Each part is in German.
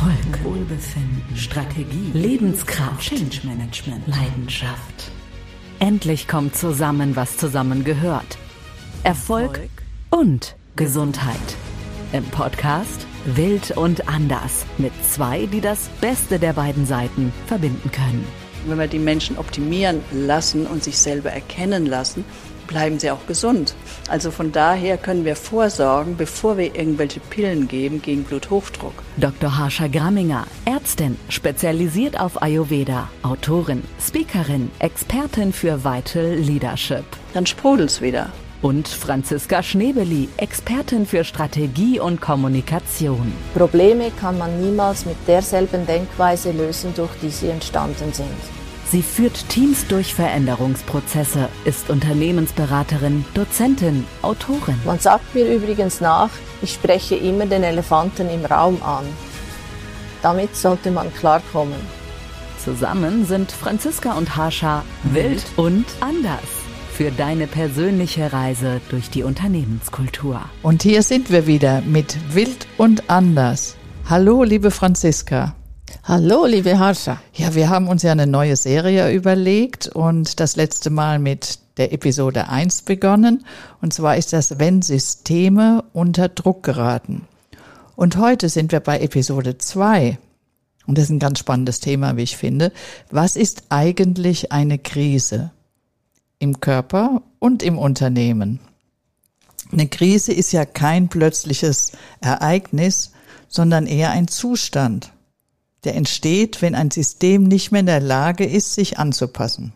Erfolg, Wohlbefinden, Strategie, Lebenskraft, Change Management, Leidenschaft. Endlich kommt zusammen, was zusammengehört. Erfolg und Gesundheit. Im Podcast Wild und Anders mit zwei, die das Beste der beiden Seiten verbinden können. Wenn wir die Menschen optimieren lassen und sich selber erkennen lassen, bleiben sie auch gesund. Also von daher können wir vorsorgen, bevor wir irgendwelche Pillen geben gegen Bluthochdruck. Dr. Harsha Gramminger, Ärztin, spezialisiert auf Ayurveda, Autorin, Speakerin, Expertin für Vital Leadership. Dann sprudelt's wieder. Und Franziska Schnebeli, Expertin für Strategie und Kommunikation. Probleme kann man niemals mit derselben Denkweise lösen, durch die sie entstanden sind. Sie führt Teams durch Veränderungsprozesse, ist Unternehmensberaterin, Dozentin, Autorin. Man sagt mir übrigens nach, ich spreche immer den Elefanten im Raum an. Damit sollte man klarkommen. Zusammen sind Franziska und Harsha wild und anders. Für deine persönliche Reise durch die Unternehmenskultur. Und hier sind wir wieder mit Wild und Anders. Hallo, liebe Franziska. Hallo, liebe Harsha. Ja, wir haben uns ja eine neue Serie überlegt und das letzte Mal mit der Episode 1 begonnen. Und zwar ist das, wenn Systeme unter Druck geraten. Und heute sind wir bei Episode 2. Und das ist ein ganz spannendes Thema, wie ich finde. Was ist eigentlich eine Krise? Im Körper und im Unternehmen. Eine Krise ist ja kein plötzliches Ereignis, sondern eher ein Zustand, der entsteht, wenn ein System nicht mehr in der Lage ist, sich anzupassen.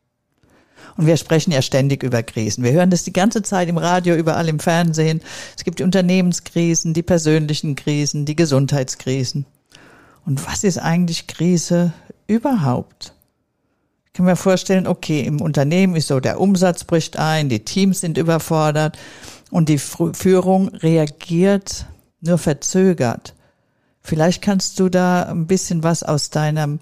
Und wir sprechen ja ständig über Krisen. Wir hören das die ganze Zeit im Radio, überall im Fernsehen. Es gibt die Unternehmenskrisen, die persönlichen Krisen, die Gesundheitskrisen. Und was ist eigentlich Krise überhaupt? Ich kann mir vorstellen, okay, im Unternehmen ist so, der Umsatz bricht ein, die Teams sind überfordert und die Führung reagiert nur verzögert. Vielleicht kannst du da ein bisschen was aus deinem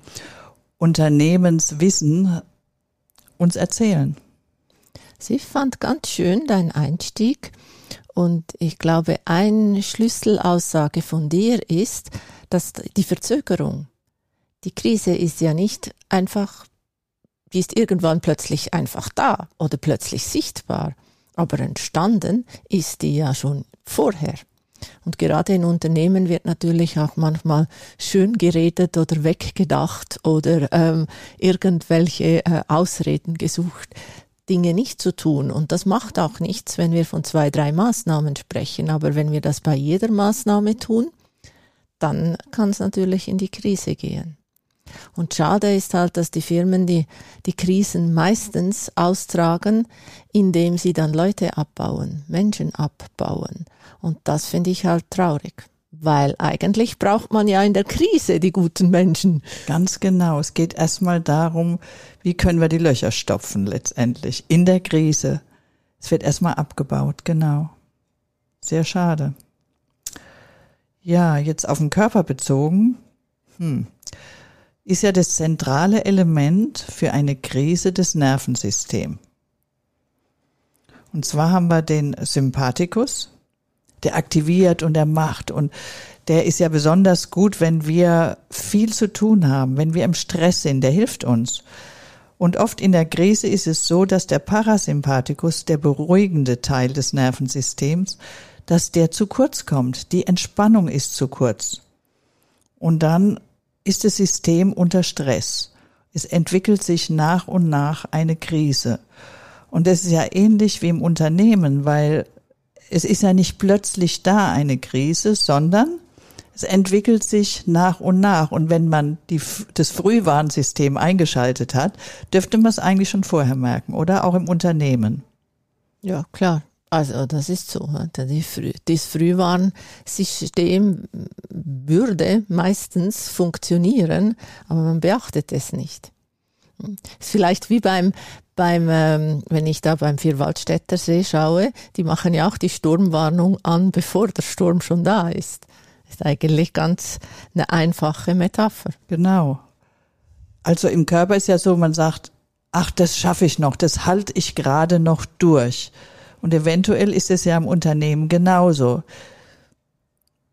Unternehmenswissen uns erzählen. Ich fand ganz schön dein Einstieg und ich glaube, eine Schlüsselaussage von dir ist, dass die Verzögerung, die Krise ist ja nicht einfach, die ist irgendwann plötzlich einfach da oder plötzlich sichtbar, aber entstanden ist die ja schon vorher. Und gerade in Unternehmen wird natürlich auch manchmal schön geredet oder weggedacht oder irgendwelche Ausreden gesucht, Dinge nicht zu tun. Und das macht auch nichts, wenn wir von 2, 3 Maßnahmen sprechen. Aber wenn wir das bei jeder Maßnahme tun, dann kann es natürlich in die Krise gehen. Und schade ist halt, dass die Firmen die Krisen meistens austragen, indem sie dann Leute abbauen, Menschen abbauen. Und das finde ich halt traurig, weil eigentlich braucht man ja in der Krise die guten Menschen. Ganz genau, es geht erstmal darum, wie können wir die Löcher stopfen letztendlich in der Krise. Es wird erstmal abgebaut, genau. Sehr schade. Ja, jetzt auf den Körper bezogen, ist ja das zentrale Element für eine Krise des Nervensystems. Und zwar haben wir den Sympathikus, der aktiviert und der macht und der ist ja besonders gut, wenn wir viel zu tun haben, wenn wir im Stress sind, der hilft uns. Und oft in der Krise ist es so, dass der Parasympathikus, der beruhigende Teil des Nervensystems, dass der zu kurz kommt. Die Entspannung ist zu kurz. Und dann ist das System unter Stress. Es entwickelt sich nach und nach eine Krise. Und das ist ja ähnlich wie im Unternehmen, weil es ist ja nicht plötzlich da eine Krise, sondern es entwickelt sich nach und nach. Und wenn man das Frühwarnsystem eingeschaltet hat, dürfte man es eigentlich schon vorher merken, oder? Auch im Unternehmen. Ja, klar. Also das ist so. Das Frühwarnsystem würde meistens funktionieren, aber man beachtet es nicht. Ist vielleicht wie beim wenn ich da beim Vierwaldstätter See schaue, die machen ja auch die Sturmwarnung an, bevor der Sturm schon da ist. Ist eigentlich ganz eine einfache Metapher. Genau. Also im Körper ist ja so, man sagt, ach, das schaffe ich noch, das halte ich gerade noch durch. Und eventuell ist es ja im Unternehmen genauso.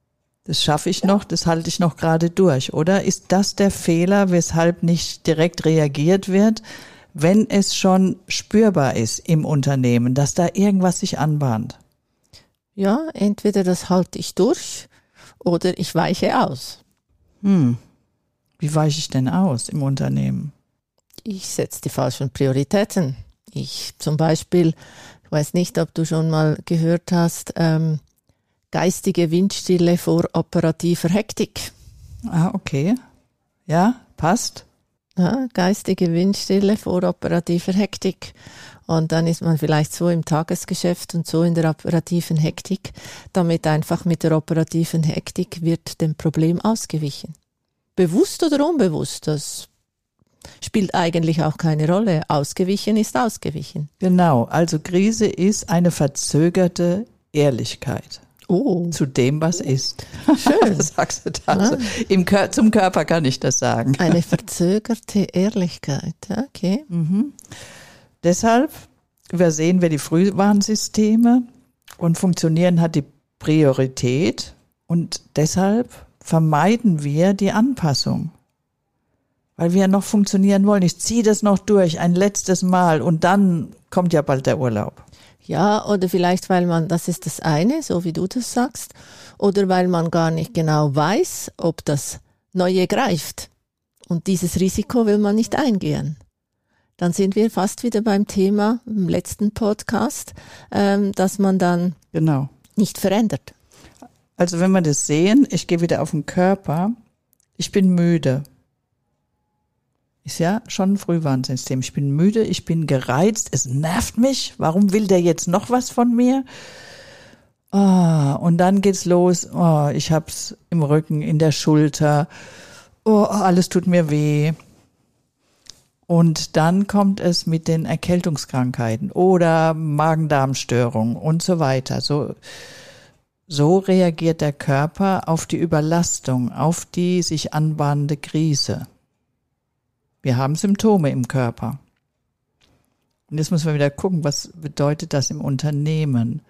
Das schaffe ich noch, das halte ich noch gerade durch, oder? Ist das der Fehler, weshalb nicht direkt reagiert wird, wenn es schon spürbar ist im Unternehmen, dass da irgendwas sich anbahnt? Ja, entweder das halte ich durch oder ich weiche aus. Wie weiche ich denn aus im Unternehmen? Ich setze die falschen Prioritäten. Ich zum Beispiel, ich weiß nicht, ob du schon mal gehört hast, geistige Windstille vor operativer Hektik. Ah, okay. Ja, passt. Ja, geistige Windstille vor operativer Hektik. Und dann ist man vielleicht so im Tagesgeschäft und so in der operativen Hektik, damit einfach mit der operativen Hektik wird dem Problem ausgewichen. Bewusst oder unbewusst, das spielt eigentlich auch keine Rolle. Ausgewichen ist ausgewichen. Genau, also Krise ist eine verzögerte Ehrlichkeit. Zu dem, was ist. Schön. Was sagst du da? Ja. Zum Körper kann ich das sagen. Eine verzögerte Ehrlichkeit, okay. Deshalb übersehen wir die Frühwarnsysteme und funktionieren hat die Priorität und deshalb vermeiden wir die Anpassung. Weil wir noch funktionieren wollen. Ich ziehe das noch durch, ein letztes Mal und dann kommt ja bald der Urlaub. Ja, oder vielleicht, weil man, das ist das eine, so wie du das sagst, oder weil man gar nicht genau weiß, ob das Neue greift. Und dieses Risiko will man nicht eingehen. Dann sind wir fast wieder beim Thema im letzten Podcast, dass man dann nicht verändert. Also wenn wir das sehen, ich gehe wieder auf den Körper, ich bin müde. Ist ja schon ein Frühwarnsystem. Ich bin müde, ich bin gereizt, es nervt mich. Warum will der jetzt noch was von mir? Und dann geht's los. Ich hab's im Rücken, in der Schulter. Alles tut mir weh. Und dann kommt es mit den Erkältungskrankheiten oder Magen-Darm-Störungen und so weiter. So reagiert der Körper auf die Überlastung, auf die sich anbahnende Krise. Wir haben Symptome im Körper. Und jetzt müssen wir wieder gucken, was bedeutet das im Unternehmen?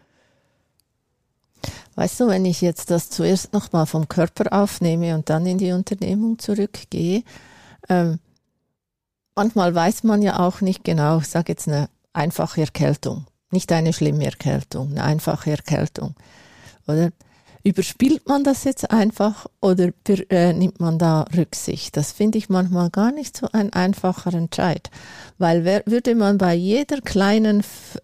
Weißt du, wenn ich jetzt das zuerst nochmal vom Körper aufnehme und dann in die Unternehmung zurückgehe, manchmal weiß man ja auch nicht genau, ich sage jetzt eine einfache Erkältung, nicht eine schlimme Erkältung, eine einfache Erkältung. Oder überspielt man das jetzt einfach oder nimmt man da Rücksicht? Das finde ich manchmal gar nicht so ein einfacher Entscheid. Weil würde man bei jeder kleinen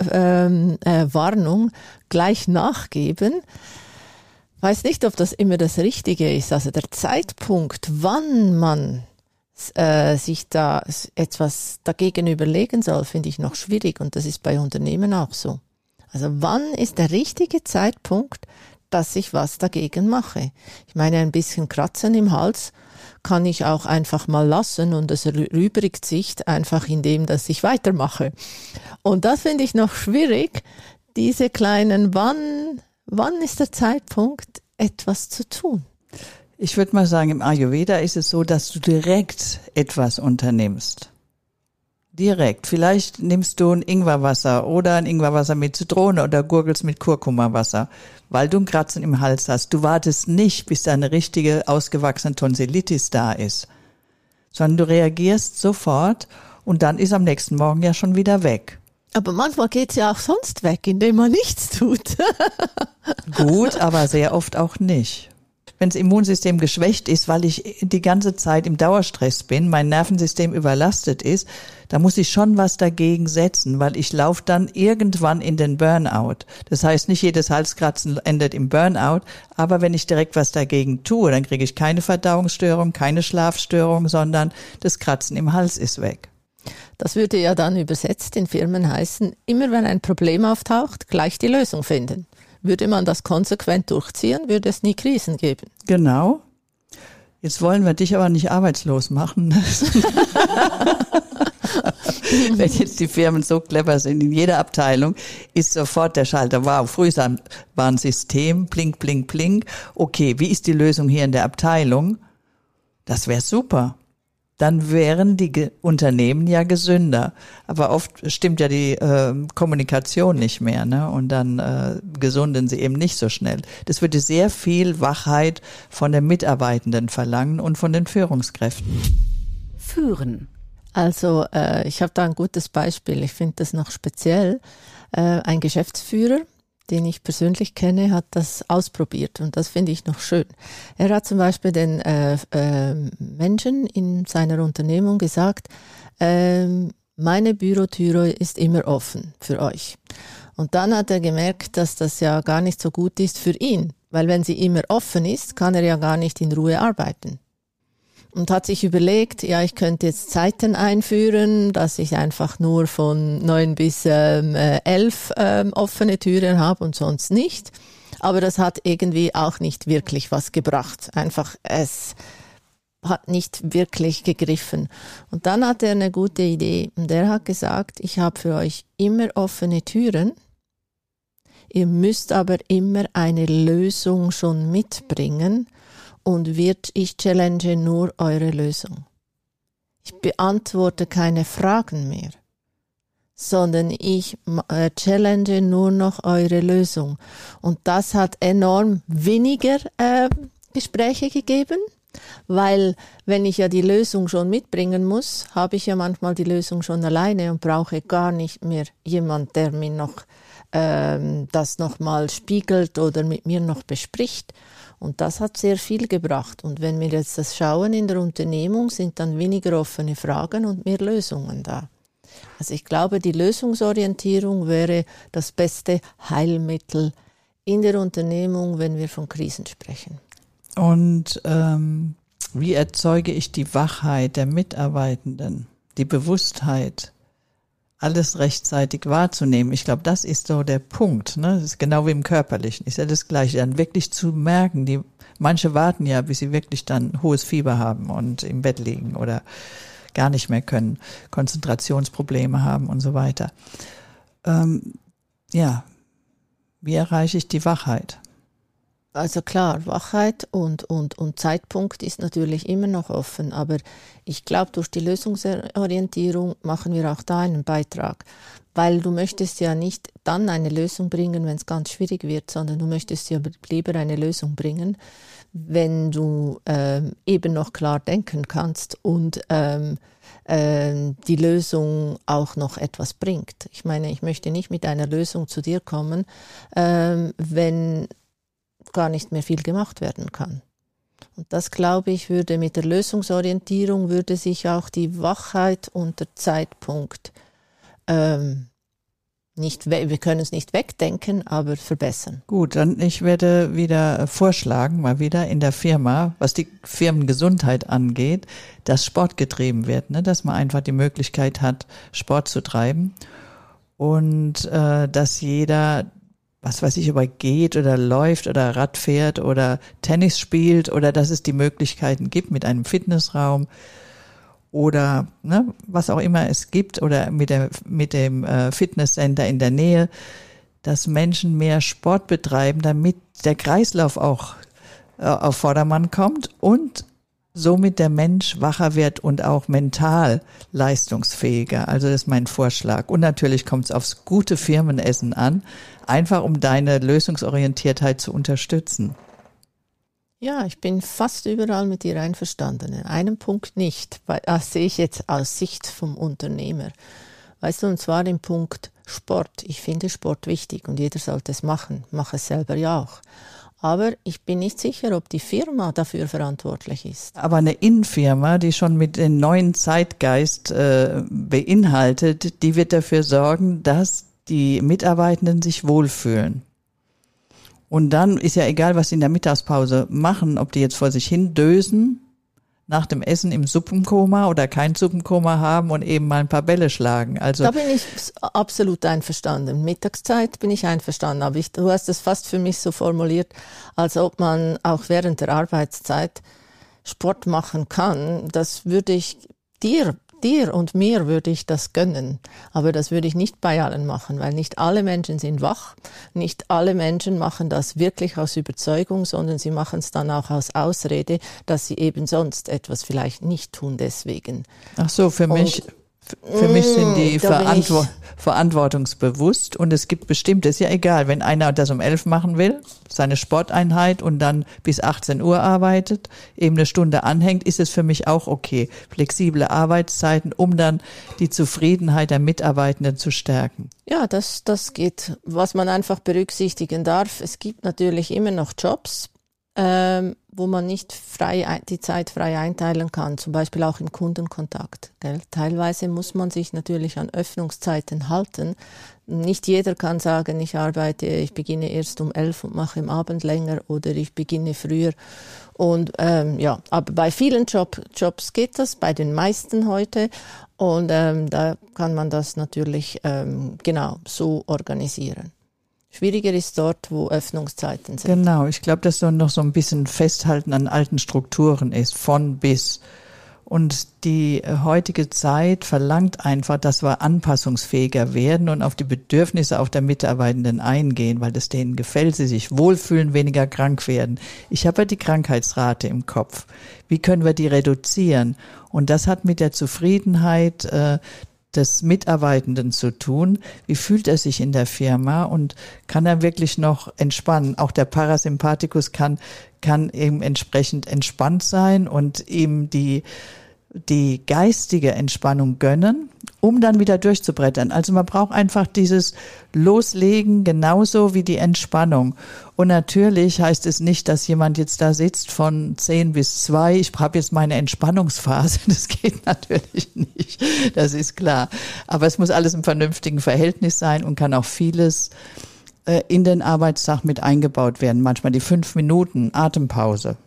Warnung gleich nachgeben, weiß nicht, ob das immer das Richtige ist. Also der Zeitpunkt, wann man sich da etwas dagegen überlegen soll, finde ich noch schwierig. Und das ist bei Unternehmen auch so. Also wann ist der richtige Zeitpunkt, dass ich was dagegen mache? Ich meine, ein bisschen Kratzen im Hals kann ich auch einfach mal lassen und es erübrigt sich einfach indem, dass ich weitermache. Und das finde ich noch schwierig, diese kleinen, wann ist der Zeitpunkt, etwas zu tun? Ich würde mal sagen, im Ayurveda ist es so, dass du direkt etwas unternimmst. Direkt. Vielleicht nimmst du ein Ingwerwasser oder ein Ingwerwasser mit Zitrone oder gurgelst mit Kurkumawasser, weil du einen Kratzen im Hals hast. Du wartest nicht, bis da eine richtige ausgewachsene Tonsillitis da ist, sondern du reagierst sofort und dann ist am nächsten Morgen ja schon wieder weg. Aber manchmal geht's ja auch sonst weg, indem man nichts tut. Gut, aber sehr oft auch nicht. Wenn das Immunsystem geschwächt ist, weil ich die ganze Zeit im Dauerstress bin, mein Nervensystem überlastet ist, da muss ich schon was dagegen setzen, weil ich laufe dann irgendwann in den Burnout. Das heißt, nicht jedes Halskratzen endet im Burnout, aber wenn ich direkt was dagegen tue, dann kriege ich keine Verdauungsstörung, keine Schlafstörung, sondern das Kratzen im Hals ist weg. Das würde ja dann übersetzt in Firmen heißen, immer wenn ein Problem auftaucht, gleich die Lösung finden. Würde man das konsequent durchziehen, würde es nie Krisen geben. Genau. Jetzt wollen wir dich aber nicht arbeitslos machen. Wenn jetzt die Firmen so clever sind, in jeder Abteilung ist sofort der Schalter, wow, früher war ein System, blink, blink, blink. Okay, wie ist die Lösung hier in der Abteilung? Das wäre super. dann wären die Unternehmen ja gesünder. Aber oft stimmt ja die Kommunikation nicht mehr, ne? Und dann gesunden sie eben nicht so schnell. Das würde sehr viel Wachheit von den Mitarbeitenden verlangen und von den Führungskräften. Führen. Also ich habe da ein gutes Beispiel. Ich finde das noch speziell. Ein Geschäftsführer, den ich persönlich kenne, hat das ausprobiert und das finde ich noch schön. Er hat zum Beispiel den Menschen in seiner Unternehmung gesagt, meine Bürotüre ist immer offen für euch. Und dann hat er gemerkt, dass das ja gar nicht so gut ist für ihn, weil wenn sie immer offen ist, kann er ja gar nicht in Ruhe arbeiten. Und hat sich überlegt, ja, ich könnte jetzt Zeiten einführen, dass ich einfach nur von 9 bis 11 offene Türen habe und sonst nicht. Aber das hat irgendwie auch nicht wirklich was gebracht. Einfach, es hat nicht wirklich gegriffen. Und dann hat er eine gute Idee. Und er hat gesagt, ich habe für euch immer offene Türen. Ihr müsst aber immer eine Lösung schon mitbringen. Und ich challenge nur eure Lösung. Ich beantworte keine Fragen mehr, sondern ich challenge nur noch eure Lösung. Und das hat enorm weniger Gespräche gegeben, weil wenn ich ja die Lösung schon mitbringen muss, habe ich ja manchmal die Lösung schon alleine und brauche gar nicht mehr jemand, der mir noch das nochmal spiegelt oder mit mir noch bespricht. Und das hat sehr viel gebracht. Und wenn wir jetzt das schauen in der Unternehmung, sind dann weniger offene Fragen und mehr Lösungen da. Also ich glaube, die Lösungsorientierung wäre das beste Heilmittel in der Unternehmung, wenn wir von Krisen sprechen. Und wie erzeuge ich die Wachheit der Mitarbeitenden, die Bewusstheit, alles rechtzeitig wahrzunehmen? Ich glaube, das ist so der Punkt, ne? Das ist genau wie im Körperlichen. Ist ja das Gleiche, dann wirklich zu merken. Manche warten ja, bis sie wirklich dann hohes Fieber haben und im Bett liegen oder gar nicht mehr können, Konzentrationsprobleme haben und so weiter. Ja, wie erreiche ich die Wachheit? Also klar, Wachheit und Zeitpunkt ist natürlich immer noch offen, aber ich glaube, durch die Lösungsorientierung machen wir auch da einen Beitrag, weil du möchtest ja nicht dann eine Lösung bringen, wenn es ganz schwierig wird, sondern du möchtest ja lieber eine Lösung bringen, wenn du eben noch klar denken kannst und die Lösung auch noch etwas bringt. Ich meine, ich möchte nicht mit einer Lösung zu dir kommen, wenn gar nicht mehr viel gemacht werden kann. Und das, glaube ich, würde mit der Lösungsorientierung würde sich auch die Wachheit und der Zeitpunkt wir können es nicht wegdenken, aber verbessern. Gut, dann ich werde wieder vorschlagen, mal wieder in der Firma, was die Firmengesundheit angeht, dass Sport getrieben wird, ne? Dass man einfach die Möglichkeit hat, Sport zu treiben und dass jeder, was weiß ich, ob er geht oder läuft oder Rad fährt oder Tennis spielt oder dass es die Möglichkeiten gibt mit einem Fitnessraum oder ne, was auch immer es gibt oder mit dem Fitnesscenter in der Nähe, dass Menschen mehr Sport betreiben, damit der Kreislauf auch auf Vordermann kommt und somit der Mensch wacher wird und auch mental leistungsfähiger. Also das ist mein Vorschlag. Und natürlich kommt es aufs gute Firmenessen an, einfach um deine Lösungsorientiertheit zu unterstützen. Ja, ich bin fast überall mit dir einverstanden. In einem Punkt nicht, weil das sehe ich jetzt aus Sicht vom Unternehmer. Weißt du, und zwar den Punkt Sport. Ich finde Sport wichtig und jeder sollte es machen. Mache es selber ja auch. Aber ich bin nicht sicher, ob die Firma dafür verantwortlich ist. Aber eine Innenfirma, die schon mit dem neuen Zeitgeist beinhaltet, die wird dafür sorgen, dass die Mitarbeitenden sich wohlfühlen. Und dann ist ja egal, was sie in der Mittagspause machen, ob die jetzt vor sich hin dösen, nach dem Essen im Suppenkoma oder kein Suppenkoma haben und eben mal ein paar Bälle schlagen. Also da bin ich absolut einverstanden. Mittagszeit bin ich einverstanden, aber du hast es fast für mich so formuliert, als ob man auch während der Arbeitszeit Sport machen kann. Das würde ich dir dir und mir würde ich das gönnen, aber das würde ich nicht bei allen machen, weil nicht alle Menschen sind wach, nicht alle Menschen machen das wirklich aus Überzeugung, sondern sie machen es dann auch aus Ausrede, dass sie eben sonst etwas vielleicht nicht tun deswegen. Ach so, für mich sind die verantwortungsbewusst und es gibt bestimmt, ist ja egal, wenn einer das um 11 machen will, seine Sporteinheit und dann bis 18 Uhr arbeitet, eben eine Stunde anhängt, ist es für mich auch okay. Flexible Arbeitszeiten, um dann die Zufriedenheit der Mitarbeitenden zu stärken. Ja, das geht. Was man einfach berücksichtigen darf, es gibt natürlich immer noch Jobs, wo man nicht die Zeit frei einteilen kann, zum Beispiel auch im Kundenkontakt. Gell? Teilweise muss man sich natürlich an Öffnungszeiten halten. Nicht jeder kann sagen, ich beginne erst um 11 und mache im Abend länger oder ich beginne früher. Und aber bei vielen Jobs geht das, bei den meisten heute. Und da kann man das natürlich genau so organisieren. Schwieriger ist dort, wo Öffnungszeiten sind. Genau, ich glaube, dass so noch so ein bisschen Festhalten an alten Strukturen ist, von bis. Und die heutige Zeit verlangt einfach, dass wir anpassungsfähiger werden und auf die Bedürfnisse auch der Mitarbeitenden eingehen, weil es denen gefällt, sie sich wohlfühlen, weniger krank werden. Ich habe ja die Krankheitsrate im Kopf. Wie können wir die reduzieren? Und das hat mit der Zufriedenheit des Mitarbeitenden zu tun. Wie fühlt er sich in der Firma und kann er wirklich noch entspannen? Auch der Parasympathikus kann eben entsprechend entspannt sein und ihm die geistige Entspannung gönnen, um dann wieder durchzubrettern. Also man braucht einfach dieses Loslegen genauso wie die Entspannung. Und natürlich heißt es nicht, dass jemand jetzt da sitzt von 10 bis 2, ich habe jetzt meine Entspannungsphase. Das geht natürlich nicht, das ist klar. Aber es muss alles im vernünftigen Verhältnis sein und kann auch vieles in den Arbeitstag mit eingebaut werden. Manchmal die 5 Minuten Atempause.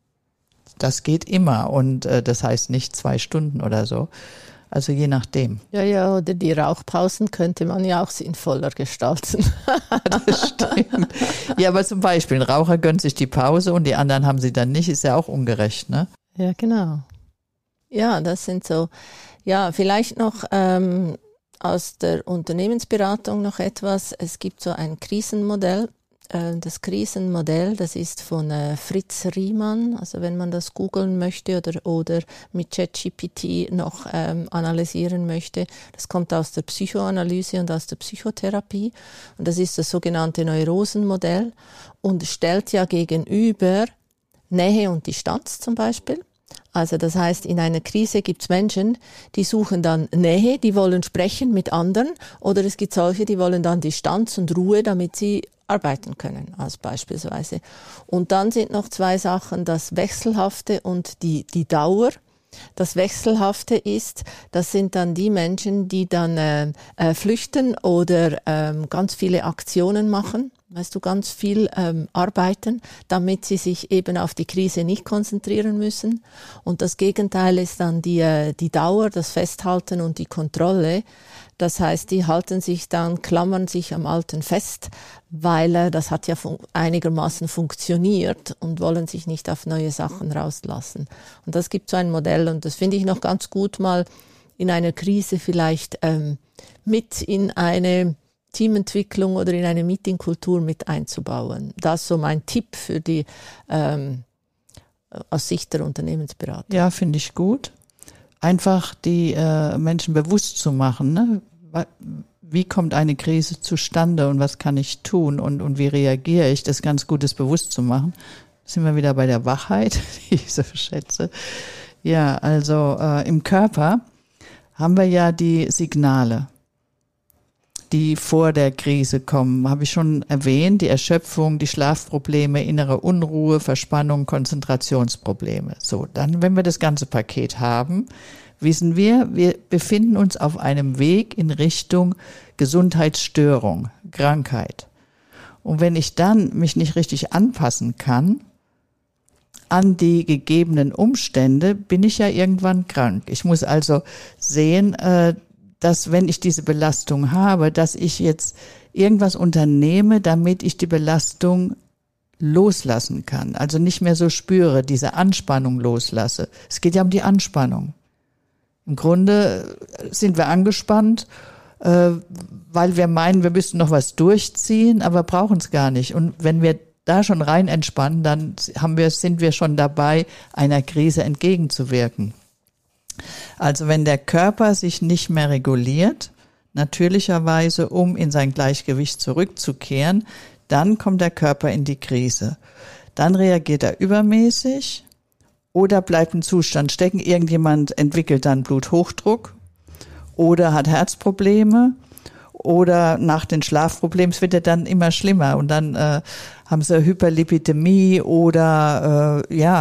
Das geht immer und das heißt nicht 2 Stunden oder so. Also je nachdem. Ja, oder die Rauchpausen könnte man ja auch sinnvoller gestalten. Das stimmt. Ja, aber zum Beispiel, ein Raucher gönnt sich die Pause und die anderen haben sie dann nicht, ist ja auch ungerecht, ne? Ja, genau. Ja, das sind so, ja, vielleicht noch aus der Unternehmensberatung noch etwas. Es gibt so ein Krisenmodell. Das Krisenmodell, das ist von Fritz Riemann, also wenn man das googeln möchte oder mit ChatGPT noch analysieren möchte, das kommt aus der Psychoanalyse und aus der Psychotherapie und das ist das sogenannte Neurosenmodell und stellt ja gegenüber Nähe und Distanz zum Beispiel. Also das heißt, in einer Krise gibt es Menschen, die suchen dann Nähe, die wollen sprechen mit anderen oder es gibt solche, die wollen dann Distanz und Ruhe, damit sie arbeiten können, als beispielsweise. Und dann sind noch 2 Sachen, das Wechselhafte und die Dauer. Das Wechselhafte ist, das sind dann die Menschen, die dann flüchten oder ganz viele Aktionen machen, weißt du, ganz viel arbeiten, damit sie sich eben auf die Krise nicht konzentrieren müssen. Und das Gegenteil ist dann die Dauer, das Festhalten und die Kontrolle. Das heißt, die halten sich dann, klammern sich am Alten fest, weil das hat ja einigermaßen funktioniert und wollen sich nicht auf neue Sachen rauslassen. Und das gibt so ein Modell und das finde ich noch ganz gut, mal in einer Krise vielleicht mit in eine Teamentwicklung oder in eine Meetingkultur mit einzubauen. Das ist so mein Tipp für die aus Sicht der Unternehmensberatung. Ja, finde ich gut. Einfach die Menschen bewusst zu machen, ne? Wie kommt eine Krise zustande und was kann ich tun und wie reagiere ich, das ganz Gutes bewusst zu machen. Sind wir wieder bei der Wachheit, die ich so schätze. Ja, also im Körper haben wir ja die Signale, die vor der Krise kommen, habe ich schon erwähnt, die Erschöpfung, die Schlafprobleme, innere Unruhe, Verspannung, Konzentrationsprobleme. So, dann, wenn wir das ganze Paket haben, wissen wir befinden uns auf einem Weg in Richtung Gesundheitsstörung, Krankheit. Und wenn ich dann mich nicht richtig anpassen kann an die gegebenen Umstände, bin ich ja irgendwann krank. Ich muss also sehen, dass wenn ich diese Belastung habe, dass ich jetzt irgendwas unternehme, damit ich die Belastung loslassen kann. Also nicht mehr so spüre, diese Anspannung loslasse. Es geht ja um die Anspannung. Im Grunde sind wir angespannt, weil wir meinen, wir müssten noch was durchziehen, aber brauchen es gar nicht. Und wenn wir da schon rein entspannen, dann sind wir schon dabei, einer Krise entgegenzuwirken. Also wenn der Körper sich nicht mehr reguliert, natürlicherweise, um in sein Gleichgewicht zurückzukehren, dann kommt der Körper in die Krise. Dann reagiert er übermäßig oder bleibt im Zustand stecken. Irgendjemand entwickelt dann Bluthochdruck oder hat Herzprobleme oder nach den Schlafproblemen, es wird ja dann immer schlimmer und dann haben sie Hyperlipidämie oder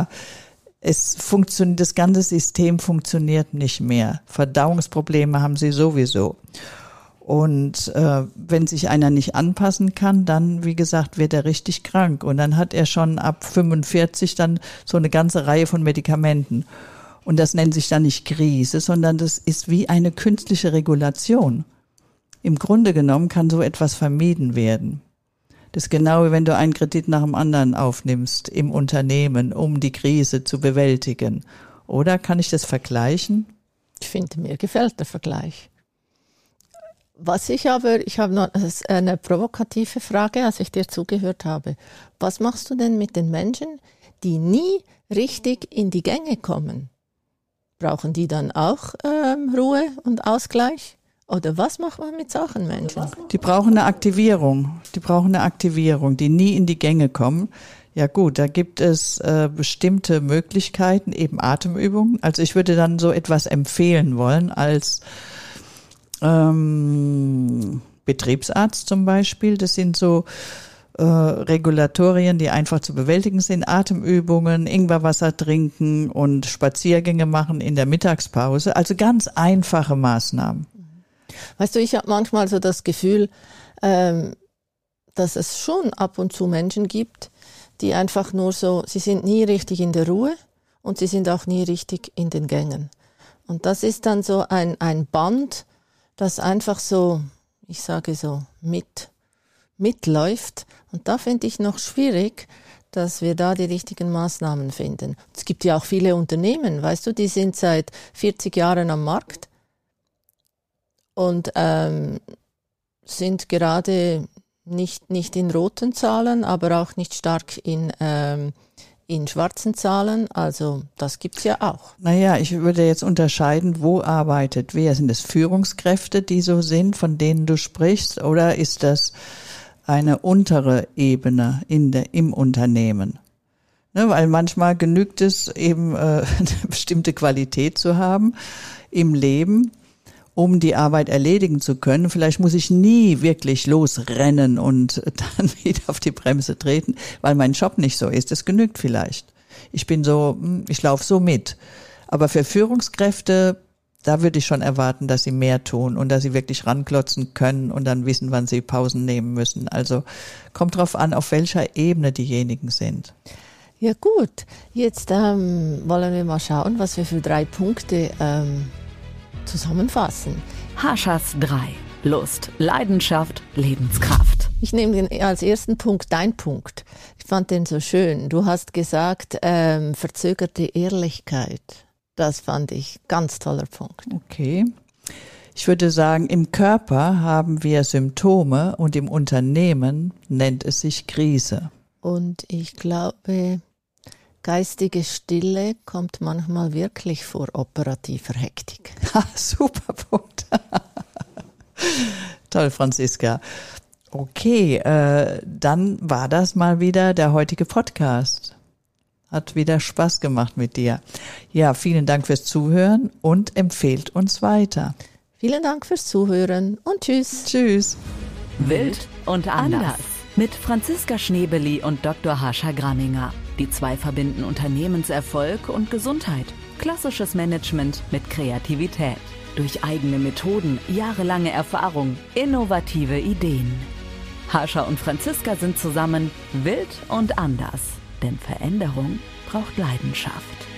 das ganze System funktioniert nicht mehr. Verdauungsprobleme haben sie sowieso. Und wenn sich einer nicht anpassen kann, dann, wie gesagt, wird er richtig krank. Und dann hat er schon ab 45 dann so eine ganze Reihe von Medikamenten. Und das nennt sich dann nicht Krise, sondern das ist wie eine künstliche Regulation. Im Grunde genommen kann so etwas vermieden werden. Das ist genau wie wenn du einen Kredit nach dem anderen aufnimmst im Unternehmen, um die Krise zu bewältigen. Oder kann ich das vergleichen? Ich finde, mir gefällt der Vergleich. Ich habe noch eine provokative Frage, als ich dir zugehört habe. Was machst du denn mit den Menschen, die nie richtig in die Gänge kommen? Brauchen die dann auch Ruhe und Ausgleich? Oder was macht man mit solchen Menschen? Die brauchen eine Aktivierung, die nie in die Gänge kommen. Ja gut, da gibt es bestimmte Möglichkeiten, eben Atemübungen. Also ich würde dann so etwas empfehlen wollen als Betriebsarzt zum Beispiel. Das sind so Regulatorien, die einfach zu bewältigen sind. Atemübungen, Ingwerwasser trinken und Spaziergänge machen in der Mittagspause. Also ganz einfache Maßnahmen. Weißt du, ich habe manchmal so das Gefühl, dass es schon ab und zu Menschen gibt, die einfach nur so, sie sind nie richtig in der Ruhe und sie sind auch nie richtig in den Gängen. Und das ist dann so ein Band, das einfach so, ich sage so, mitläuft. Und da finde ich noch schwierig, dass wir da die richtigen Maßnahmen finden. Es gibt ja auch viele Unternehmen, weißt du, die sind seit 40 Jahren am Markt und sind gerade nicht in roten Zahlen, aber auch nicht stark in schwarzen Zahlen. Also das gibt's ja auch. Naja, ich würde jetzt unterscheiden, wo arbeitet wer? Sind es Führungskräfte, die so sind, von denen du sprichst, oder ist das eine untere Ebene im Unternehmen? Ne, weil manchmal genügt es eben, eine bestimmte Qualität zu haben im Leben, um die Arbeit erledigen zu können. Vielleicht muss ich nie wirklich losrennen und dann wieder auf die Bremse treten, weil mein Job nicht so ist. Das genügt vielleicht. Ich laufe so mit. Aber für Führungskräfte, da würde ich schon erwarten, dass sie mehr tun und dass sie wirklich ranklotzen können und dann wissen, wann sie Pausen nehmen müssen. Also kommt drauf an, auf welcher Ebene diejenigen sind. Ja gut, jetzt wollen wir mal schauen, was wir für 3 Punkte zusammenfassen. Haschas 3. Lust, Leidenschaft, Lebenskraft. Ich nehme als ersten Punkt deinen Punkt. Ich fand den so schön. Du hast gesagt, verzögerte Ehrlichkeit. Das fand ich ganz toller Punkt. Okay. Ich würde sagen, im Körper haben wir Symptome und im Unternehmen nennt es sich Krise. Und ich glaube, geistige Stille kommt manchmal wirklich vor operativer Hektik. Super Punkt. Toll, Franziska. Okay, dann war das mal wieder der heutige Podcast. Hat wieder Spaß gemacht mit dir. Ja, vielen Dank fürs Zuhören und empfehlt uns weiter. Vielen Dank fürs Zuhören und tschüss. Tschüss. Wild und anders. Mit Franziska Schnebeli und Dr. Hascha Gramminger. Die 2 verbinden Unternehmenserfolg und Gesundheit. Klassisches Management mit Kreativität. Durch eigene Methoden, jahrelange Erfahrung, innovative Ideen. Hascha und Franziska sind zusammen wild und anders. Denn Veränderung braucht Leidenschaft.